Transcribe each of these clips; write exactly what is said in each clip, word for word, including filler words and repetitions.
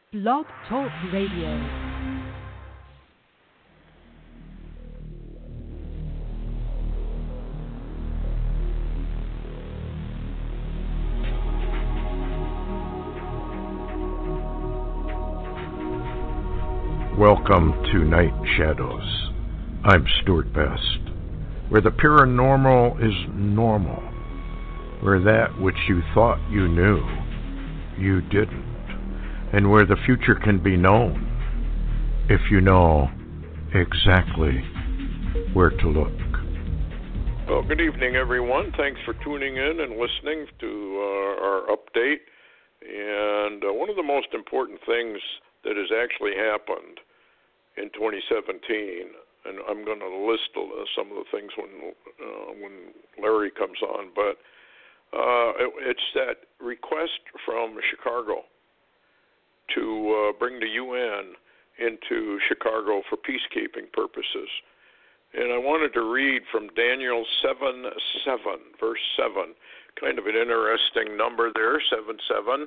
Blog Talk Radio. Welcome to Night Shadows. I'm Stuart Best, where the paranormal is normal, where that which you thought you knew, you didn't, and where the future can be known if you know exactly where to look. Well, good evening, everyone. Thanks for tuning in and listening to uh, our update. And uh, one of the most important things that has actually happened in twenty seventeen, and I'm going to list uh, some of the things when uh, when Larry comes on, but uh, it, it's that request from Chicago to uh, bring the U N into Chicago for peacekeeping purposes. And I wanted to read from Daniel seven seven, verse seven, kind of an interesting number there, seven seven.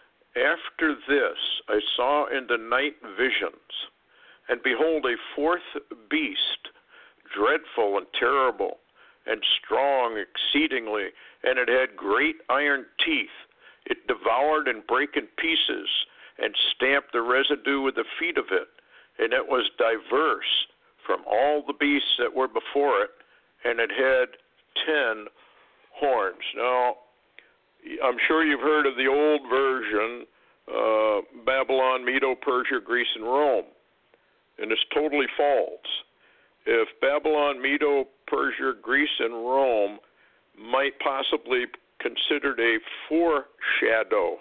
After this I saw in the night visions, and behold, a fourth beast, dreadful and terrible, and strong exceedingly, and it had great iron teeth. It devoured and brake in pieces, and stamped the residue with the feet of it, and it was diverse from all the beasts that were before it, and it had ten horns. Now, I'm sure you've heard of the old version, uh, Babylon, Medo, Persia, Greece, and Rome. And it's totally false. If Babylon, Medo, Persia, Greece, and Rome might possibly considered a foreshadow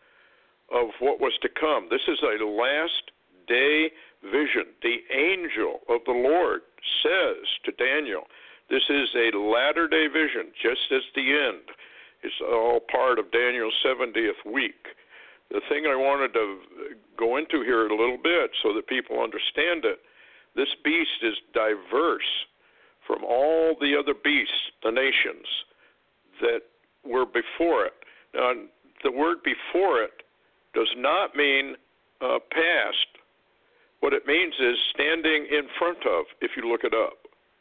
of what was to come. This is a last day vision. The angel of the Lord says to Daniel, this is a latter day vision, just as the end. It's all part of Daniel's seventieth week. The thing I wanted to go into here a little bit so that people understand it, this beast is diverse from all the other beasts, the nations that were before it. Now, the word before it does not mean uh, past. What it means is standing in front of, if you look it up.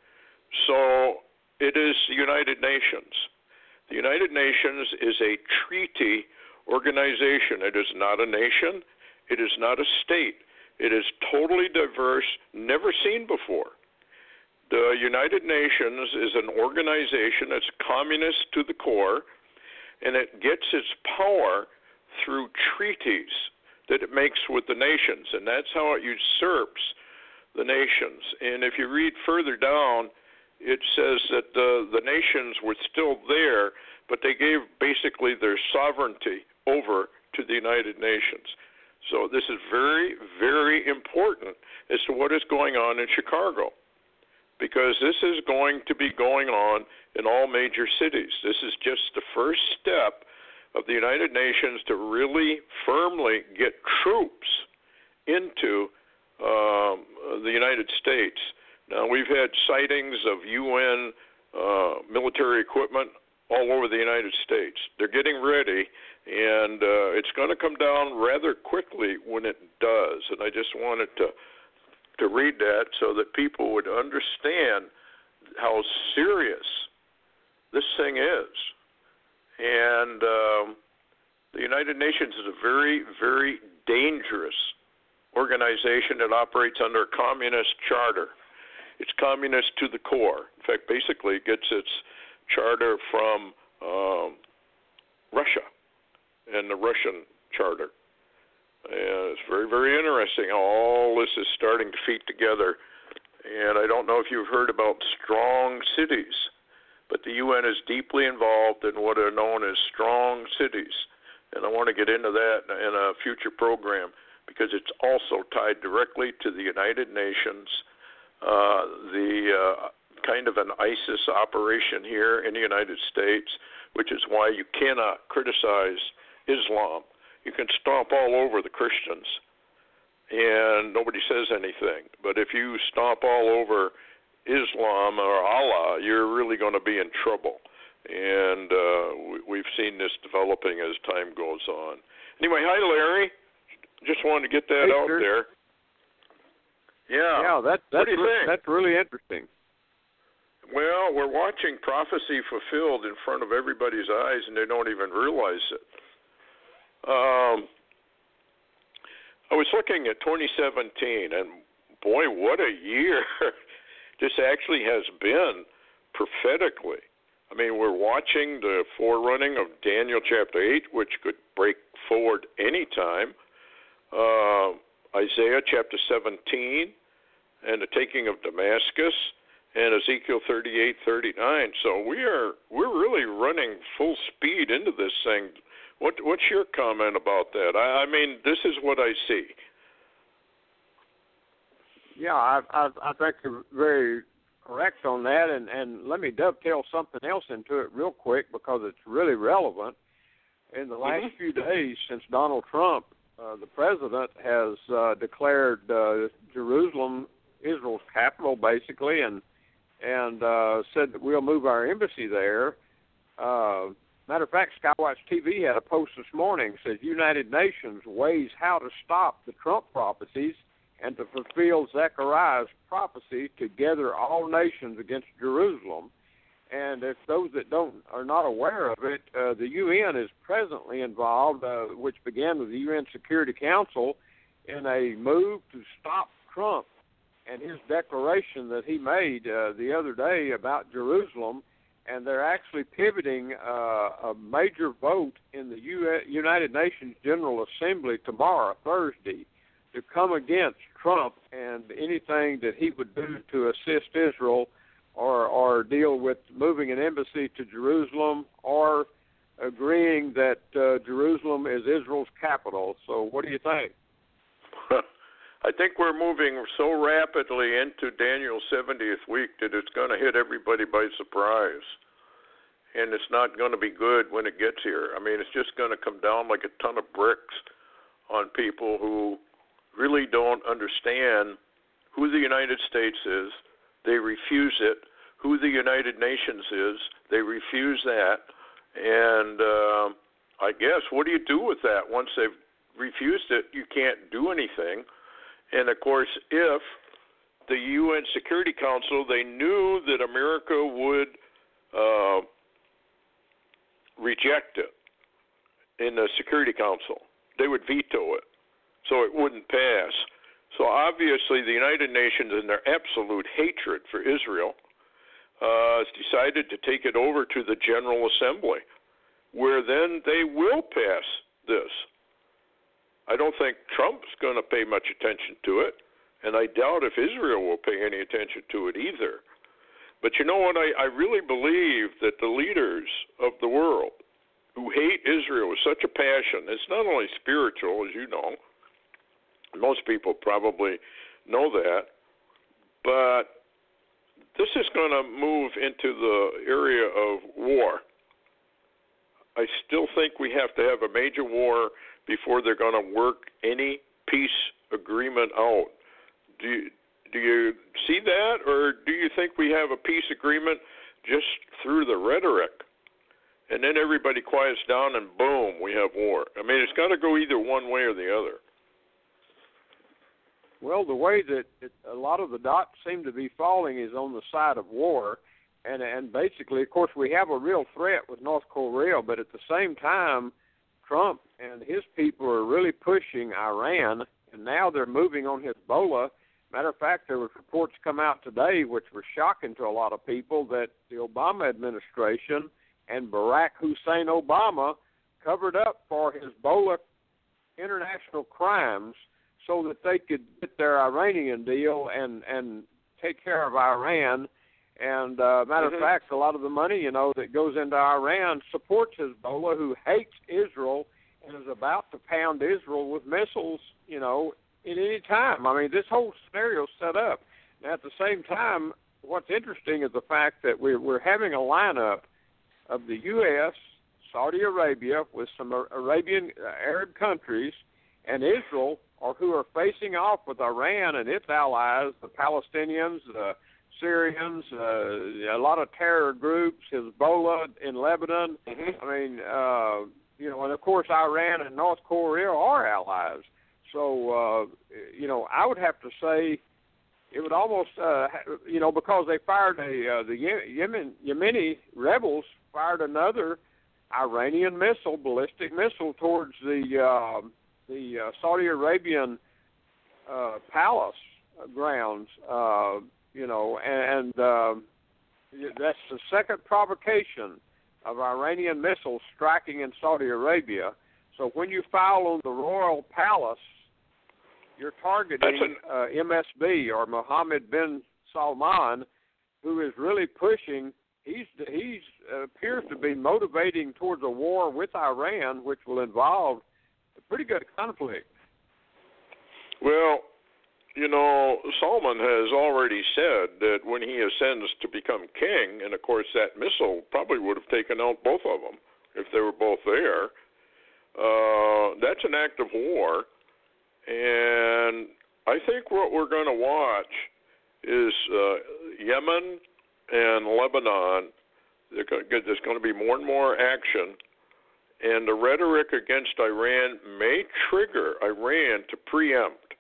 So it is the United Nations. The United Nations is a treaty organization. It is not a nation. It is not a state. It is totally diverse, never seen before. The United Nations is an organization that's communist to the core, and it gets its power through treaties that it makes with the nations, and that's how it usurps the nations. And if you read further down, it says that the, the nations were still there, but they gave basically their sovereignty over to the United Nations. So this is very, very important as to what is going on in Chicago, because this is going to be going on in all major cities. This is just the first step of the United Nations to really firmly get troops into um, the United States. Now, we've had sightings of U N uh, military equipment all over the United States. They're getting ready, and uh, it's going to come down rather quickly when it does. And I just wanted to to read that so that people would understand how serious this thing is. And um, the United Nations is a very, very dangerous organization that operates under a communist charter. It's communist to the core. In fact, basically it gets its charter from um, Russia and the Russian charter. And it's very, very interesting how all this is starting to feed together. And I don't know if you've heard about strong cities, but the U N is deeply involved in what are known as strong cities. And I want to get into that in a future program because it's also tied directly to the United Nations, uh, the uh, kind of an ISIS operation here in the United States, which is why you cannot criticize Islam. You can stomp all over the Christians, and nobody says anything. But if you stomp all over Islam or Allah, you're really going to be in trouble. And uh, we, we've seen this developing as time goes on. Anyway, hi, Larry. Just wanted to get that hey, out sure. there. Yeah. Yeah, that, that's, what do you re- think? that's really interesting. Well, we're watching prophecy fulfilled in front of everybody's eyes, and they don't even realize it. Um, I was looking at twenty seventeen, and boy, what a year this actually has been prophetically. I mean, we're watching the forerunning of Daniel chapter eight, which could break forward any time. Uh, Isaiah chapter seventeen, and the taking of Damascus, and Ezekiel thirty-eight, thirty-nine. So we are we're really running full speed into this thing. What what's your comment about that? I, I mean, this is what I see. Yeah, I, I, I think you're very correct on that, and, and let me dovetail something else into it real quick because it's really relevant. In the last mm-hmm. few days since Donald Trump, uh, the president, has uh, declared uh, Jerusalem Israel's capital, basically, and and uh, said that we'll move our embassy there. Uh, matter of fact, Skywatch T V had a post this morning that says United Nations weighs how to stop the Trump prophecies and to fulfill Zechariah's prophecy to gather all nations against Jerusalem. And if those that don't are not aware of it, uh, the U N is presently involved, uh, which began with the U N Security Council, in a move to stop Trump and his declaration that he made uh, the other day about Jerusalem. And they're actually pivoting uh, a major vote in the U- United Nations General Assembly tomorrow, Thursday, to come against Trump and anything that he would do to assist Israel or, or deal with moving an embassy to Jerusalem or agreeing that uh, Jerusalem is Israel's capital. So what do you think? I think we're moving so rapidly into Daniel's seventieth week that it's going to hit everybody by surprise. And it's not going to be good when it gets here. I mean, it's just going to come down like a ton of bricks on people who really don't understand who the United States is. They refuse it. Who the United Nations is, they refuse that. And uh, I guess, what do you do with that? Once they've refused it, you can't do anything. And, of course, if the U N Security Council, they knew that America would uh, reject it in the Security Council. They would veto it, so it wouldn't pass. So, obviously, the United Nations, in their absolute hatred for Israel, uh, has decided to take it over to the General Assembly, where then they will pass this. I don't think Trump's going to pay much attention to it, and I doubt if Israel will pay any attention to it either. But you know what? I, I really believe that the leaders of the world who hate Israel with such a passion, it's not only spiritual, as you know, most people probably know that, but this is going to move into the area of war. I still think we have to have a major war before they're going to work any peace agreement out. Do you, do you see that, or do you think we have a peace agreement just through the rhetoric, and then everybody quiets down and boom, we have war? I mean, it's got to go either one way or the other. Well, the way that it, a lot of the dots seem to be falling is on the side of war. And, and basically, of course, we have a real threat with North Korea, but at the same time, Trump and his people are really pushing Iran, and now they're moving on Hezbollah. Matter of fact, there were reports come out today which were shocking to a lot of people that the Obama administration and Barack Hussein Obama covered up for Hezbollah international crimes so that they could get their Iranian deal and, and take care of Iran. And uh, matter mm-hmm. of fact, a lot of the money, you know, that goes into Iran supports Hezbollah, who hates Israel and is about to pound Israel with missiles, you know, at any time. I mean, this whole scenario is set up. Now, at the same time, what's interesting is the fact that we're, we're having a lineup of the U S, Saudi Arabia, with some Arabian uh, Arab countries, and Israel, or who are facing off with Iran and its allies, the Palestinians, the Syrians, uh, a lot of terror groups, Hezbollah in Lebanon. Mm-hmm. I mean, uh, you know, and of course Iran and North Korea are allies. so, uh, you know, I would have to say it would almost, uh, you know, because they fired a, uh, the Yemen, Yemeni rebels fired another Iranian missile, ballistic missile, towards the uh, the uh, Saudi Arabian uh, palace grounds, uh, you know, and, and uh, that's the second provocation of Iranian missiles striking in Saudi Arabia. So when you foul on the royal palace, you're targeting an, uh, M S B, or Mohammed bin Salman, who is really pushing. He's he's uh, appears to be motivating towards a war with Iran, which will involve a pretty good conflict. Well, you know, Salman has already said that when he ascends to become king, and of course that missile probably would have taken out both of them if they were both there. Uh, that's an act of war, and I think what we're going to watch is uh, Yemen and Lebanon. There's going to be more and more action, and the rhetoric against Iran may trigger Iran to preempt,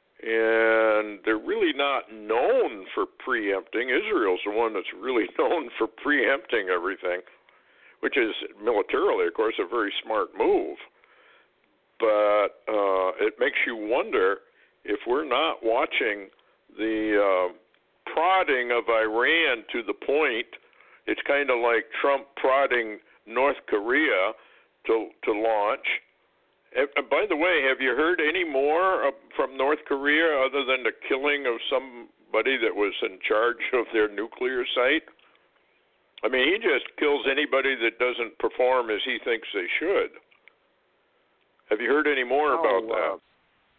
and they're really not known for preempting. Israel's the one that's really known for preempting everything, which is militarily, of course, a very smart move. But uh, it makes you wonder if we're not watching the uh, prodding of Iran to the point. It's kind of like Trump prodding North Korea to to launch. And by the way, have you heard any more from North Korea other than the killing of somebody that was in charge of their nuclear site? I mean, he just kills anybody that doesn't perform as he thinks they should. Have you heard any more oh, about that? Uh,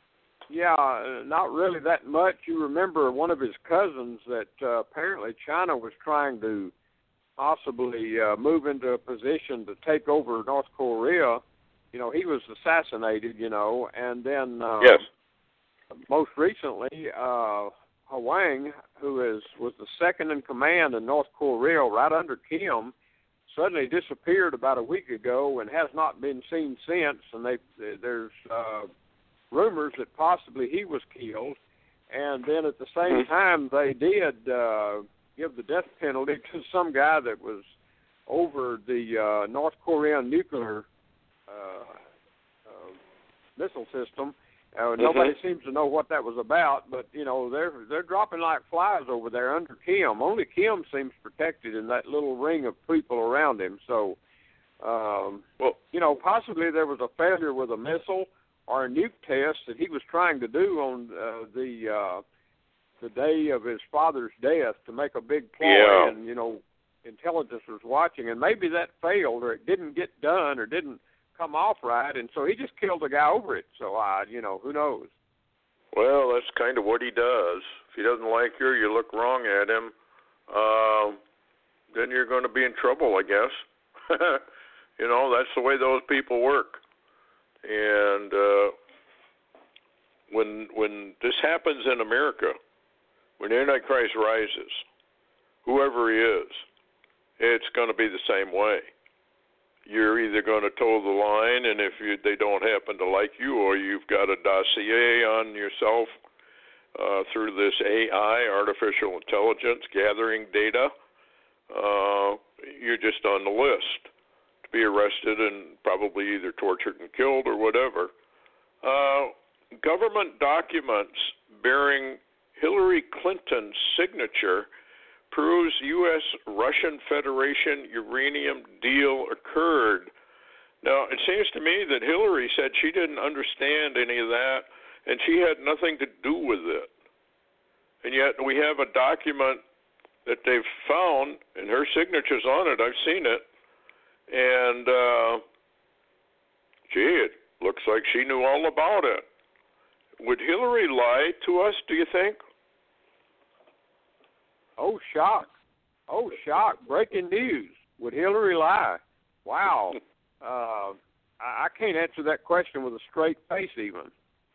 yeah, not really that much. You remember one of his cousins that uh, apparently China was trying to possibly uh, move into a position to take over North Korea. You know, he was assassinated, you know, and then uh, yes. most recently, uh, Hwang, who is was the second in command in North Korea right under Kim, suddenly disappeared about a week ago and has not been seen since. And they, there's uh, rumors that possibly he was killed. And then at the same time, they did uh, give the death penalty to some guy that was over the uh, North Korean nuclear uh, uh, missile system. Uh, mm-hmm. Nobody seems to know what that was about, but you know they're they're dropping like flies over there under Kim. Only Kim seems protected in that little ring of people around him. So, um, well, you know, possibly there was a failure with a missile or a nuke test that he was trying to do on uh, the uh, the day of his father's death to make a big ploy, yeah. and you know, intelligence was watching, and maybe that failed or it didn't get done or didn't come off right, and so he just killed the guy over it. So, I, uh, you know, who knows? Well, that's kind of what he does. If he doesn't like you, you look wrong at him, uh, then you're going to be in trouble, I guess. You know, that's the way those people work. And uh, when when this happens in America, when the Antichrist rises, whoever he is, it's going to be the same way. You're either going to toe the line, and if you, they don't happen to like you, or you've got a dossier on yourself uh, through this A I, artificial intelligence, gathering data, uh, you're just on the list to be arrested and probably either tortured and killed or whatever. Uh, government documents bearing Hillary Clinton's signature proves U S Russian Federation uranium deal occurred. Now, it seems to me that Hillary said she didn't understand any of that, and she had nothing to do with it. And yet we have a document that they've found, and her signature's on it. I've seen it. And, uh, gee, it looks like she knew all about it. Would Hillary lie to us, do you think? Oh, shock. Oh, shock. Breaking news. Would Hillary lie? Wow. Uh, I, I can't answer that question with a straight face even.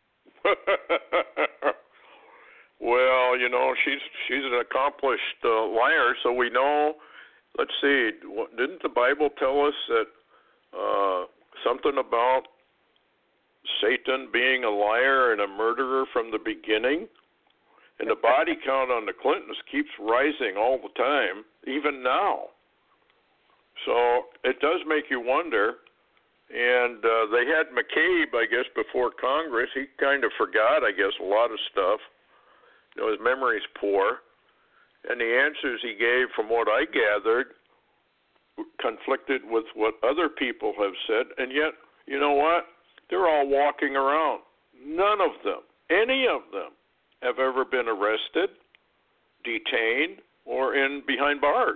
Well, you know, she's she's an accomplished uh, liar, so we know. Let's see. Didn't the Bible tell us that uh, something about Satan being a liar and a murderer from the beginning. And the body count on the Clintons keeps rising all the time, even now. So it does make you wonder. And uh, they had McCabe, I guess, before Congress. He kind of forgot, I guess, a lot of stuff. You know, his memory's poor. And the answers he gave, from what I gathered, conflicted with what other people have said. And yet, you know what? They're all walking around. None of them, any of them, have ever been arrested, detained, or in behind bars.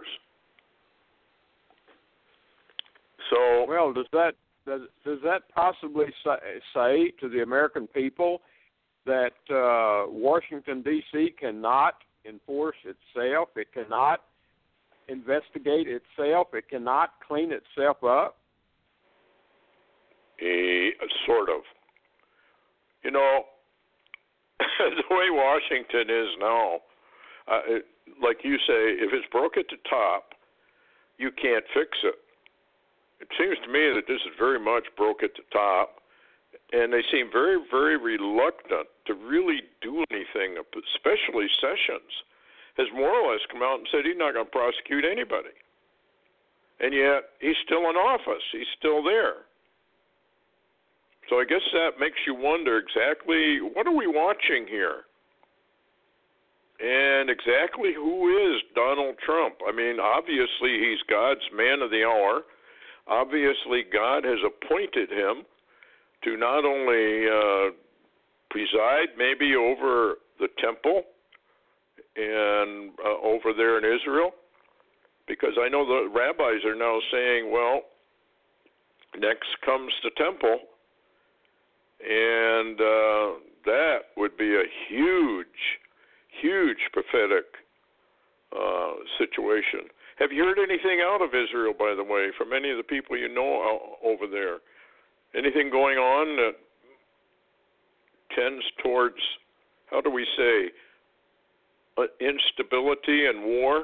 So, well, does that does, does that possibly say, say to the American people that uh, Washington, D C cannot enforce itself? It cannot investigate itself? It cannot clean itself up? A, sort of. You know, the way Washington is now, uh, it, like you say, if it's broke at the top, you can't fix it. It seems to me that this is very much broke at the top, and they seem very, very reluctant to really do anything, especially Sessions has more or less come out and said he's not going to prosecute anybody. And yet he's still in office. He's still there. So I guess that makes you wonder exactly what are we watching here? And exactly who is Donald Trump? I mean, obviously he's God's man of the hour. Obviously God has appointed him to not only uh, preside maybe over the temple and uh, over there in Israel, because I know the rabbis are now saying, well, next comes the temple, and uh, that would be a huge, huge prophetic uh, situation. Have you heard anything out of Israel, by the way, from any of the people you know over there? Anything going on that tends towards, how do we say, uh, instability and war?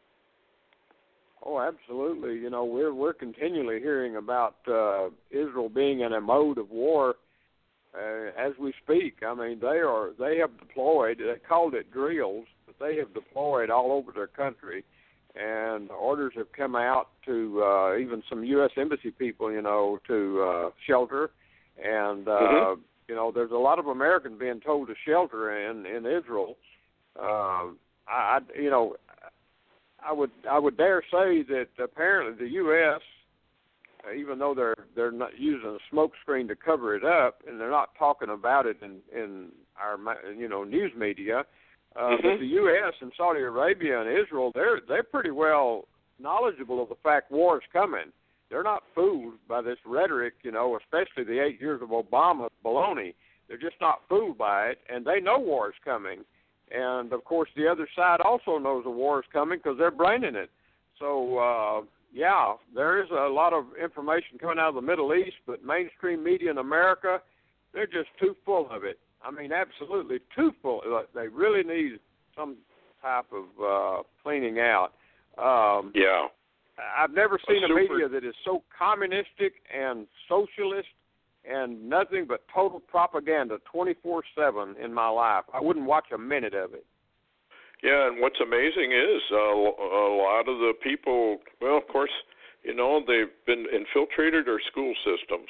Oh, absolutely. You know, we're we're continually hearing about uh, Israel being in a mode of war uh, as we speak. I mean, they are they have deployed. They called it drills, but they have deployed all over their country, and orders have come out to uh, even some U S embassy people, you know, to uh, shelter. And uh, mm-hmm. you know, there's a lot of Americans being told to shelter in in Israel. Uh, I, you know. I would I would dare say that apparently the U S, even though they're they're not using a smokescreen to cover it up, and they're not talking about it in, in our you know news media, uh, mm-hmm. but the U S and Saudi Arabia and Israel, they're they're pretty well knowledgeable of the fact war is coming. They're not fooled by this rhetoric, you know, especially the eight years of Obama baloney. They're just not fooled by it, and they know war is coming. And, of course, the other side also knows the war is coming because they're braining it. So, uh, yeah, there is a lot of information coming out of the Middle East, but mainstream media in America, they're just too full of it. I mean, absolutely too full. They really need some type of uh, cleaning out. Um, yeah. I've never seen a, a media that is so communistic and socialist and nothing but total propaganda twenty-four seven in my life. I wouldn't watch a minute of it. Yeah, and what's amazing is uh, a lot of the people, well, of course, you know, they've been infiltrated our school systems.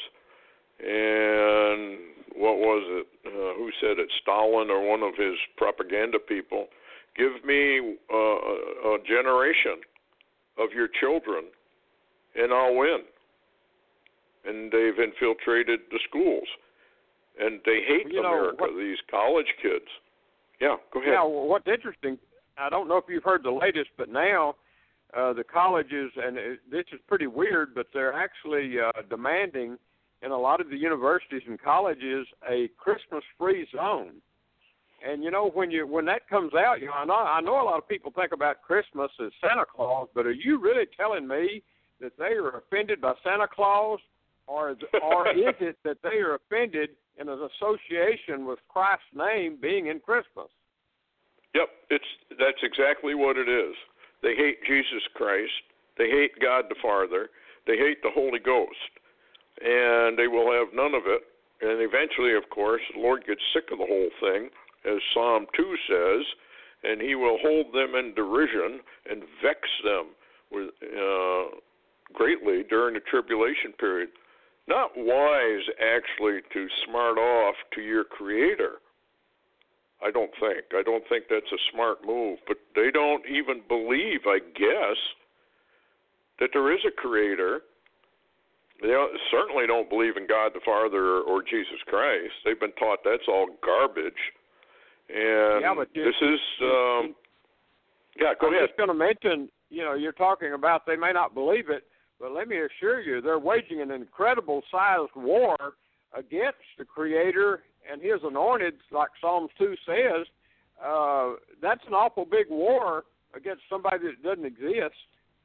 And what was it? Uh, who said it? Stalin or one of his propaganda people. Give me uh, a generation of your children, and I'll win. And they've infiltrated the schools, and they hate you know, America. What, these college kids. Yeah, go ahead. Yeah, well, what's interesting, I don't know if you've heard the latest, but now uh, the colleges, and it, this is pretty weird, but they're actually uh, demanding in a lot of the universities and colleges a Christmas-free zone. And you know, when you when that comes out, you know, I know, I know a lot of people think about Christmas as Santa Claus, but are you really telling me that they are offended by Santa Claus? Or, or is it that they are offended in an association with Christ's name being in Christmas? Yep, it's that's exactly what it is. They hate Jesus Christ. They hate God the Father. They hate the Holy Ghost. And they will have none of it. And eventually, of course, the Lord gets sick of the whole thing, as Psalm two says, and he will hold them in derision and vex them with uh, greatly during the tribulation period. Not wise, actually, to smart off to your Creator. I don't think. I don't think that's a smart move. But they don't even believe, I guess, that there is a Creator. They don't, certainly don't believe in God the Father or Jesus Christ. They've been taught that's all garbage. And yeah, but this is, um, yeah, go I'm ahead. just going to mention, you know, you're talking about they may not believe it, but let me assure you, they're waging an incredible-sized war against the Creator and His anointed, like Psalms two says. Uh, that's an awful big war against somebody that doesn't exist.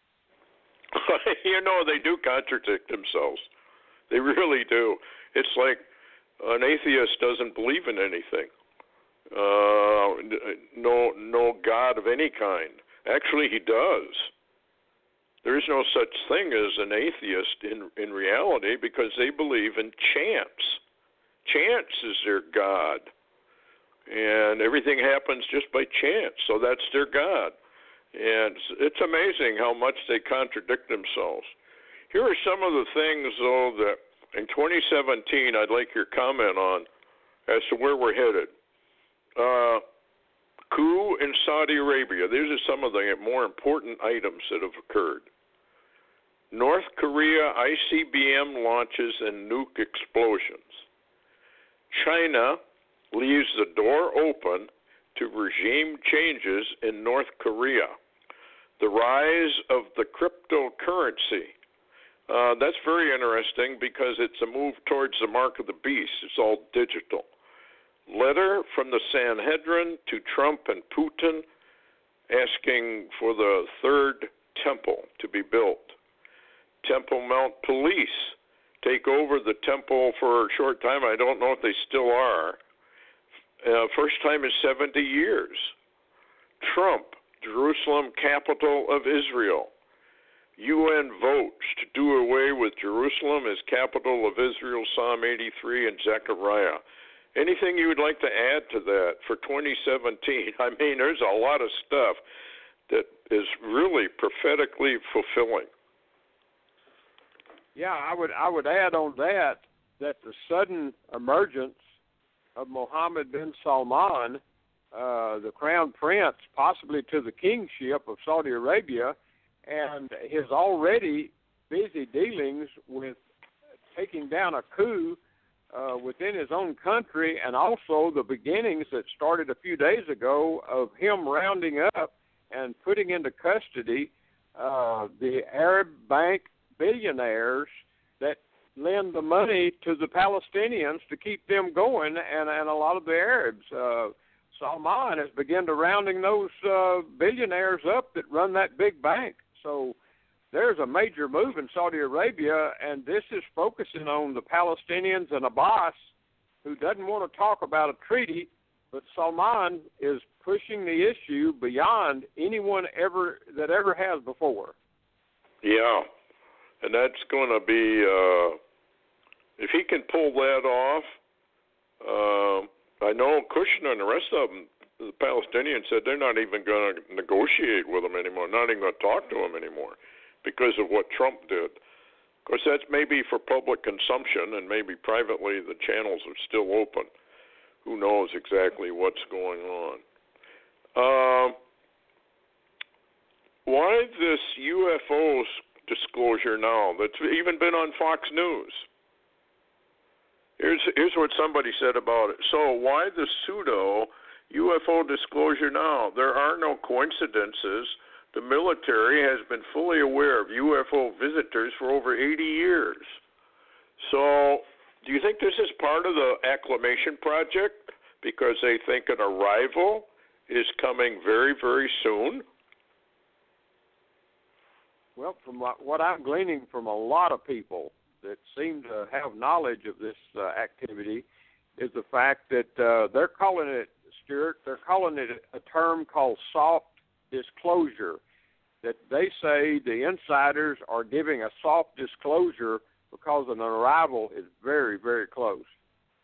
You know, they do contradict themselves. They really do. It's like an atheist doesn't believe in anything. Uh, no, no God of any kind. Actually, he does. There is no such thing as an atheist in in reality because they believe in chance. Chance is their God, and everything happens just by chance. So that's their God, and it's, it's amazing how much they contradict themselves. Here are some of the things, though, that in twenty seventeen I'd like your comment on as to where we're headed. Uh, coup in Saudi Arabia. These are some of the more important items that have occurred. North Korea I C B M launches and nuke explosions. China leaves the door open to regime changes in North Korea. The rise of the cryptocurrency. Uh, that's very interesting because it's a move towards the mark of the beast. It's all digital. Letter from the Sanhedrin to Trump and Putin asking for the third temple to be built. Temple Mount police take over the temple for a short time. I don't know if they still are. Uh, first time in seventy years. Trump, Jerusalem, capital of Israel. U N votes to do away with Jerusalem as capital of Israel, Psalm eighty-three and Zechariah. Anything you would like to add to that for twenty seventeen? I mean, there's a lot of stuff that is really prophetically fulfilling. Yeah, I would I would add on that that the sudden emergence of Mohammed bin Salman, uh, the crown prince, possibly to the kingship of Saudi Arabia, and his already busy dealings with taking down a coup uh, within his own country, and also the beginnings that started a few days ago of him rounding up and putting into custody uh, the Arab bank billionaires that lend the money to the Palestinians to keep them going, and, and a lot of the Arabs. Uh, Salman has begun to rounding those uh, billionaires up that run that big bank. So there's a major move in Saudi Arabia, and this is focusing on the Palestinians and Abbas, who doesn't want to talk about a treaty, but Salman is pushing the issue beyond anyone ever that ever has before. Yeah, and that's going to be, uh, if he can pull that off, uh, I know Kushner and the rest of them, the Palestinians said they're not even going to negotiate with him anymore, not even going to talk to him anymore because of what Trump did. Of course, that's maybe for public consumption, and maybe privately the channels are still open. Who knows exactly what's going on. Uh, why this U F O disclosure now that's even been on Fox News? Here's, here's what somebody said about it. So why the pseudo U F O disclosure now? There are no coincidences. The military has been fully aware of U F O visitors for over eighty years. So do you think this is part of the acclimation project because they think an arrival is coming very, very soon? Well, from what I'm gleaning from a lot of people that seem to have knowledge of this uh, activity is the fact that uh, they're calling it, Stuart, they're calling it a term called soft disclosure, that they say the insiders are giving a soft disclosure because an arrival is very, very close.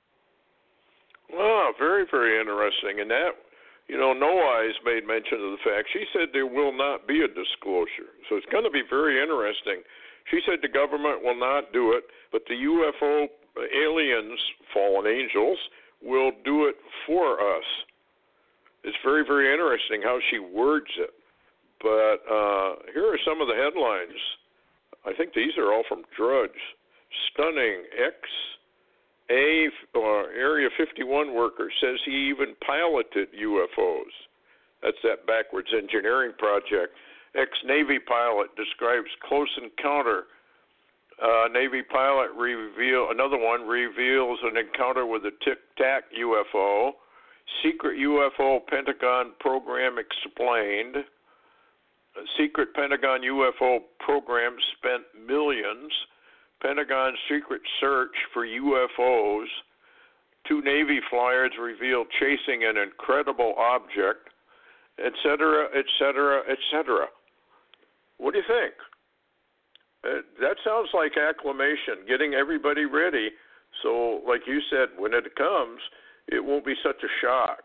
Oh, very, very interesting. And that, you know, No Eyes made mention of the fact. She said there will not be a disclosure. So it's going to be very interesting. She said the government will not do it, but the U F O aliens, fallen angels, will do it for us. It's very, very interesting how she words it. But uh, here are some of the headlines. I think these are all from Drudge. Stunning X A uh, Area fifty-one worker says he even piloted U F Os. That's that backwards engineering project. Ex-Navy pilot describes close encounter. Uh, Navy pilot reveal another one reveals an encounter with a Tic Tac U F O. Secret U F O Pentagon program explained. A secret Pentagon U F O program spent millions. Pentagon secret search for U F Os. Two Navy flyers revealed chasing an incredible object, et cetera, et cetera, et cetera. What do you think? Uh, that sounds like acclamation, getting everybody ready. So, like you said, when it comes, it won't be such a shock.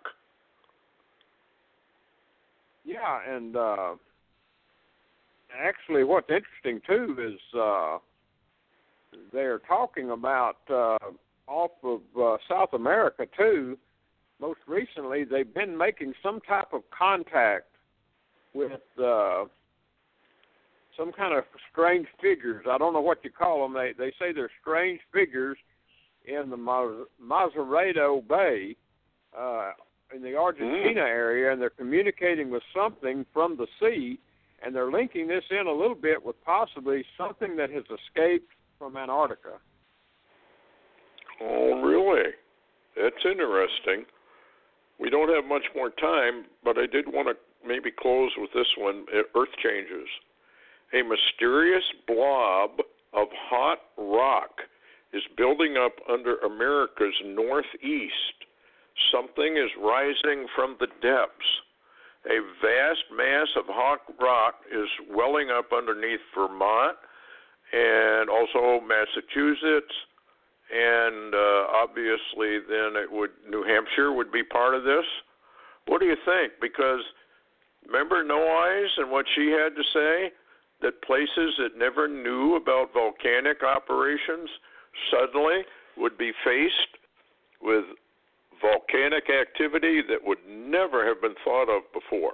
Yeah, and uh, actually what's interesting, too, is uh, they're talking about uh, off of uh, South America, too. Most recently, they've been making some type of contact with uh, some kind of strange figures. I don't know what you call them. They they say they're strange figures in the Mazaredo Bay uh, in the Argentina mm. area, and they're communicating with something from the sea, and they're linking this in a little bit with possibly something that has escaped from Antarctica. Oh, really? That's interesting. We don't have much more time, but I did want to maybe close with this one, Earth Changes. A mysterious blob of hot rock is building up under America's northeast. Something is rising from the depths. A vast mass of hot rock is welling up underneath Vermont and also Massachusetts, and uh, obviously then it would New Hampshire would be part of this. What do you think? Because remember No Eyes and what she had to say, that places that never knew about volcanic operations suddenly would be faced with volcanic activity that would never have been thought of before.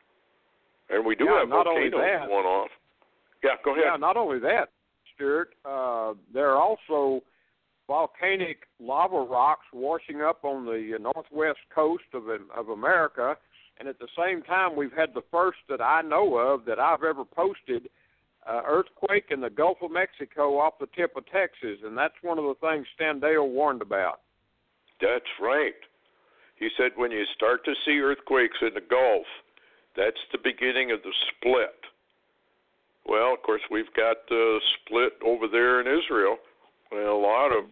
And we do yeah, have not volcanoes only that, going off. Yeah, go ahead. Yeah, not only that, Stuart, uh, there are also volcanic lava rocks washing up on the northwest coast of of America, and at the same time, we've had the first that I know of that I've ever posted uh, earthquake in the Gulf of Mexico off the tip of Texas, and that's one of the things Stan Dale warned about. That's right. He said when you start to see earthquakes in the Gulf, that's the beginning of the split. Well, of course, we've got the split over there in Israel. Well, a lot of,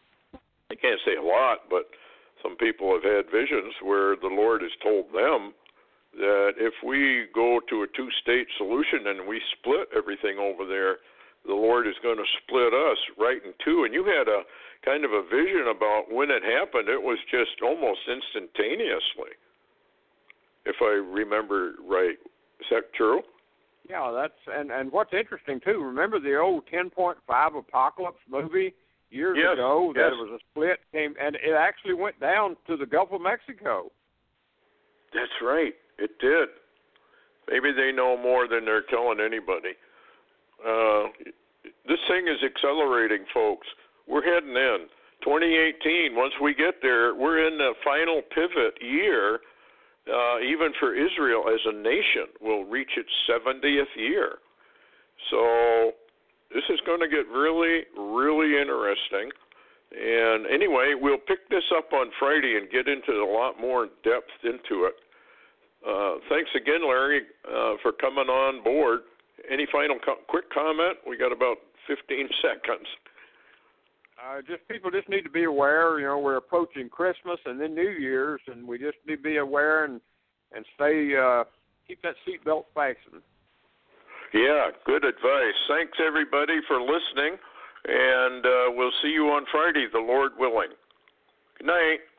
I can't say a lot, but some people have had visions where the Lord has told them that if we go to a two-state solution and we split everything over there, the Lord is going to split us right in two. And you had a kind of a vision about when it happened. It was just almost instantaneously, if I remember right. Is that true? Yeah, that's and, and what's interesting, too, remember the old ten point five Apocalypse movie years yes, ago that yes. it was a split, came and it actually went down to the Gulf of Mexico. That's right. It did. Maybe they know more than they're telling anybody. Uh, this thing is accelerating, folks. We're heading in. twenty eighteen, once we get there, we're in the final pivot year. Uh, even for Israel as a nation, will reach its seventieth year. So this is going to get really, really interesting. And anyway, we'll pick this up on Friday and get into a lot more depth into it. Uh, thanks again, Larry, uh, for coming on board. Any final co- quick comment? We got about fifteen seconds. Uh, just people just need to be aware. You know, we're approaching Christmas and then New Year's, and we just need to be aware and and stay uh, keep that seatbelt fastened. Yeah, good advice. Thanks everybody for listening, and uh, we'll see you on Friday, the Lord willing. Good night.